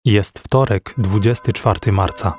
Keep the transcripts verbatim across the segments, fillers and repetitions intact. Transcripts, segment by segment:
Jest wtorek, dwudziestego czwartego marca.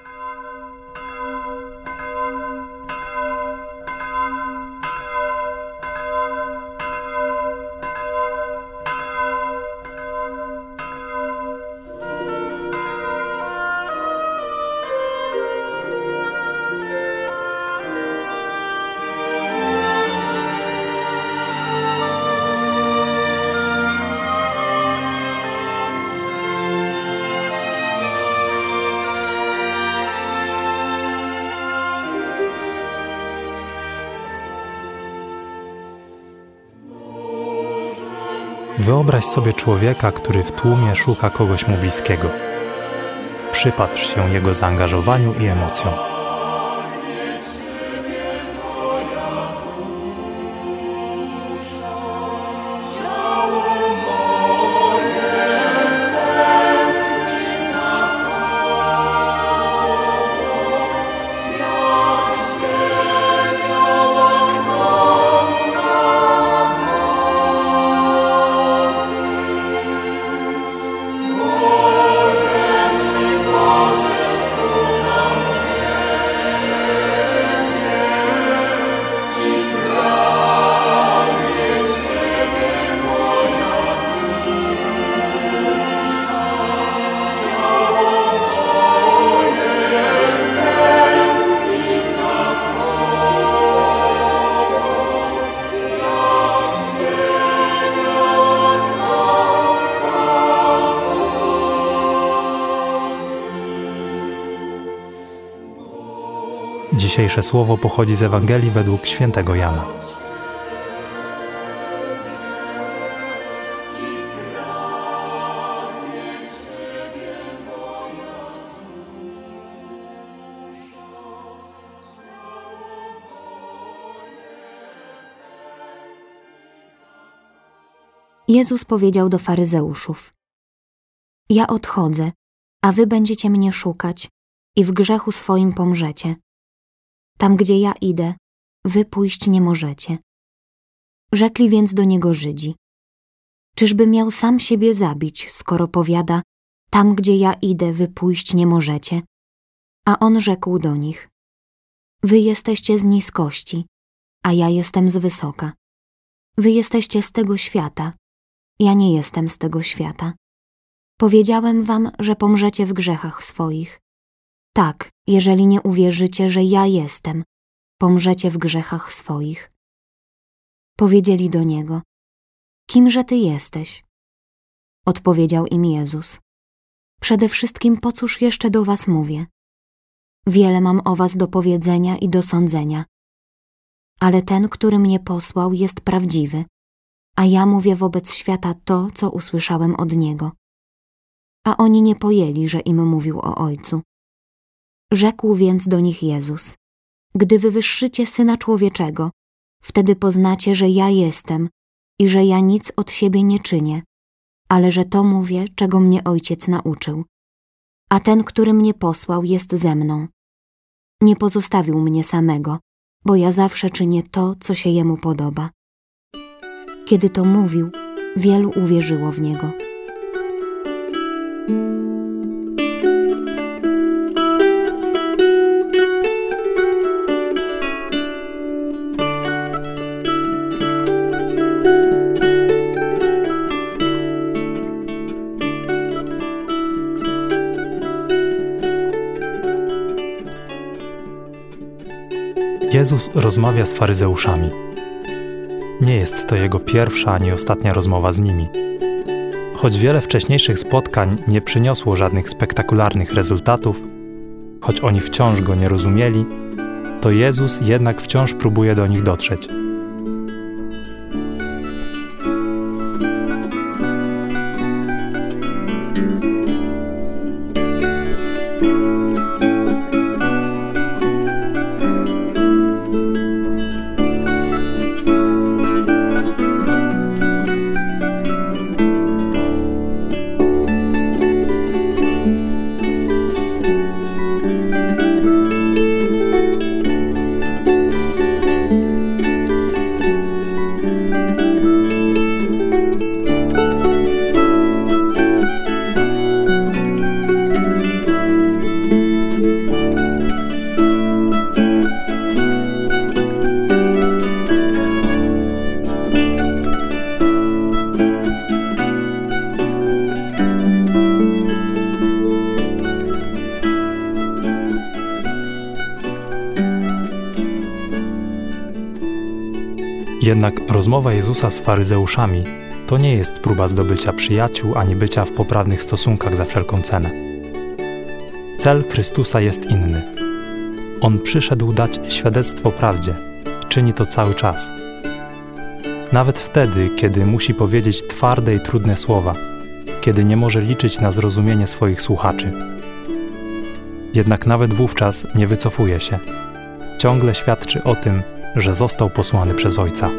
Wyobraź sobie człowieka, który w tłumie szuka kogoś mu bliskiego. Przypatrz się jego zaangażowaniu i emocjom. Dzisiejsze słowo pochodzi z Ewangelii według świętego Jana. Jezus powiedział do faryzeuszów: Ja odchodzę, a wy będziecie mnie szukać i w grzechu swoim pomrzecie. Tam, gdzie ja idę, wy pójść nie możecie. Rzekli więc do niego Żydzi: Czyżby miał sam siebie zabić, skoro powiada: Tam, gdzie ja idę, wy pójść nie możecie? A on rzekł do nich: Wy jesteście z niskości, a ja jestem z wysoka. Wy jesteście z tego świata, ja nie jestem z tego świata. Powiedziałem wam, że pomrzecie w grzechach swoich. Tak, jeżeli nie uwierzycie, że ja jestem, pomrzecie w grzechach swoich. Powiedzieli do niego: Kimże ty jesteś? Odpowiedział im Jezus: Przede wszystkim po cóż jeszcze do was mówię? Wiele mam o was do powiedzenia i do sądzenia. Ale ten, który mnie posłał, jest prawdziwy, a ja mówię wobec świata to, co usłyszałem od niego. A oni nie pojęli, że im mówił o Ojcu. Rzekł więc do nich Jezus: Gdy wywyższycie Syna Człowieczego, wtedy poznacie, że ja jestem i że ja nic od siebie nie czynię, ale że to mówię, czego mnie Ojciec nauczył. A ten, który mnie posłał, jest ze mną. Nie pozostawił mnie samego, bo ja zawsze czynię to, co się Jemu podoba. Kiedy to mówił, wielu uwierzyło w Niego. Jezus rozmawia z faryzeuszami. Nie jest to jego pierwsza ani ostatnia rozmowa z nimi. Choć wiele wcześniejszych spotkań nie przyniosło żadnych spektakularnych rezultatów, choć oni wciąż go nie rozumieli, to Jezus jednak wciąż próbuje do nich dotrzeć. Jednak rozmowa Jezusa z faryzeuszami to nie jest próba zdobycia przyjaciół ani bycia w poprawnych stosunkach za wszelką cenę. Cel Chrystusa jest inny. On przyszedł dać świadectwo prawdzie. Czyni to cały czas. Nawet wtedy, kiedy musi powiedzieć twarde i trudne słowa, kiedy nie może liczyć na zrozumienie swoich słuchaczy. Jednak nawet wówczas nie wycofuje się. Ciągle świadczy o tym, że został posłany przez Ojca.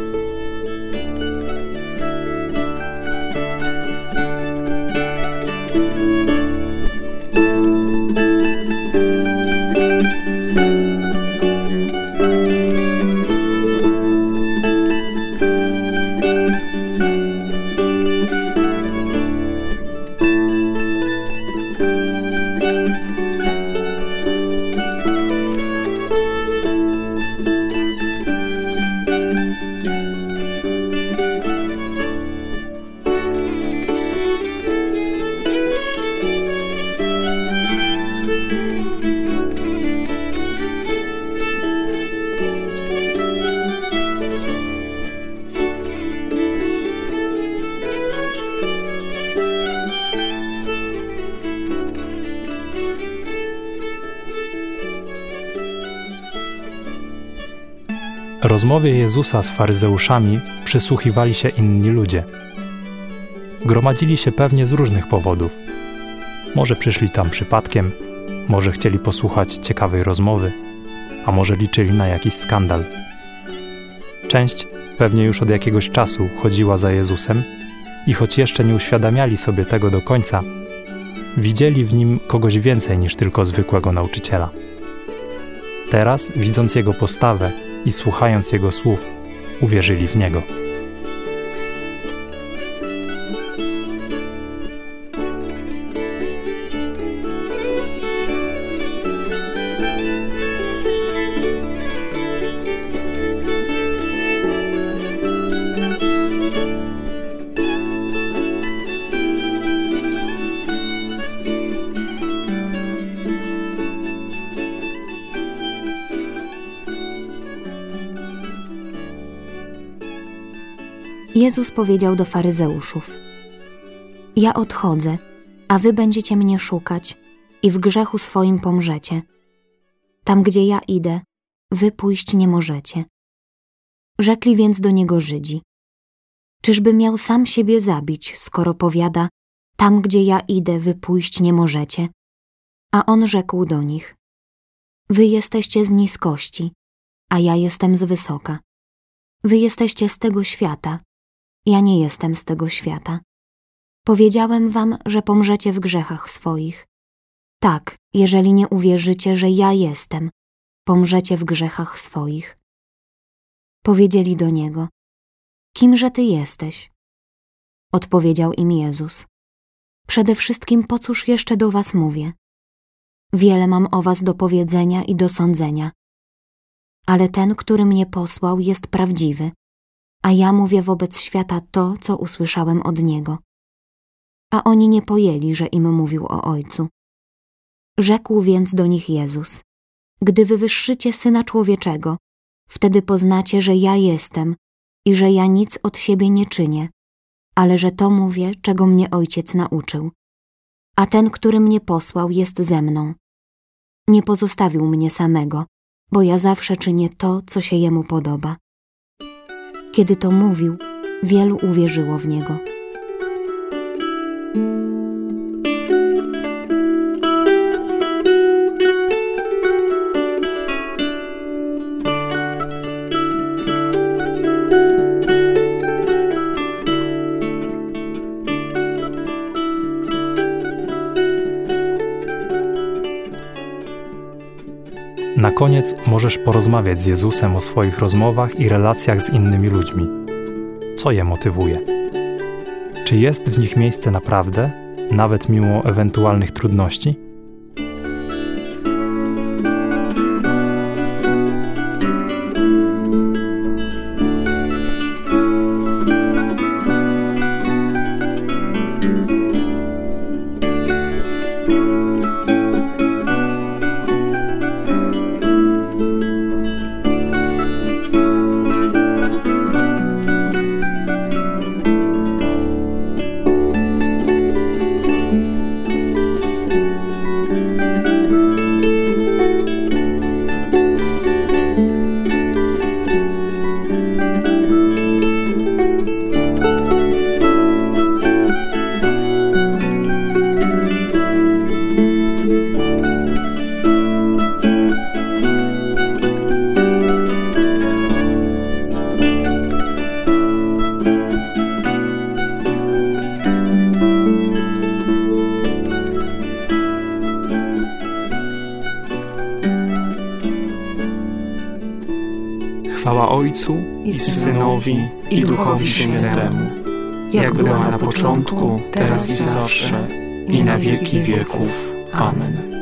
Rozmowie Jezusa z faryzeuszami przysłuchiwali się inni ludzie. Gromadzili się pewnie z różnych powodów. Może przyszli tam przypadkiem, może chcieli posłuchać ciekawej rozmowy, a może liczyli na jakiś skandal. Część pewnie już od jakiegoś czasu chodziła za Jezusem i choć jeszcze nie uświadamiali sobie tego do końca, widzieli w nim kogoś więcej niż tylko zwykłego nauczyciela. Teraz, widząc Jego postawę i słuchając Jego słów, uwierzyli w Niego. Jezus powiedział do faryzeuszów: Ja odchodzę, a wy będziecie mnie szukać i w grzechu swoim pomrzecie. Tam, gdzie ja idę, wy pójść nie możecie. Rzekli więc do niego Żydzi: Czyżby miał sam siebie zabić, skoro powiada: Tam, gdzie ja idę, wy pójść nie możecie? A on rzekł do nich: Wy jesteście z niskości, a ja jestem z wysoka. Wy jesteście z tego świata, ja nie jestem z tego świata. Powiedziałem wam, że pomrzecie w grzechach swoich. Tak, jeżeli nie uwierzycie, że ja jestem, pomrzecie w grzechach swoich. Powiedzieli do niego: Kimże ty jesteś? Odpowiedział im Jezus: Przede wszystkim po cóż jeszcze do was mówię? Wiele mam o was do powiedzenia i do sądzenia. Ale ten, który mnie posłał, jest prawdziwy, a ja mówię wobec świata to, co usłyszałem od Niego. A oni nie pojęli, że im mówił o Ojcu. Rzekł więc do nich Jezus: Gdy wywyższycie Syna Człowieczego, wtedy poznacie, że ja jestem i że ja nic od siebie nie czynię, ale że to mówię, czego mnie Ojciec nauczył. A ten, który mnie posłał, jest ze mną. Nie pozostawił mnie samego, bo ja zawsze czynię to, co się Jemu podoba. Kiedy to mówił, wielu uwierzyło w Niego. Na koniec możesz porozmawiać z Jezusem o swoich rozmowach i relacjach z innymi ludźmi. Co je motywuje? Czy jest w nich miejsce na prawdę, nawet mimo ewentualnych trudności? Chwała Ojcu i Synowi i Duchowi Świętemu, jak była na początku, teraz i zawsze, i na wieki wieków. Amen.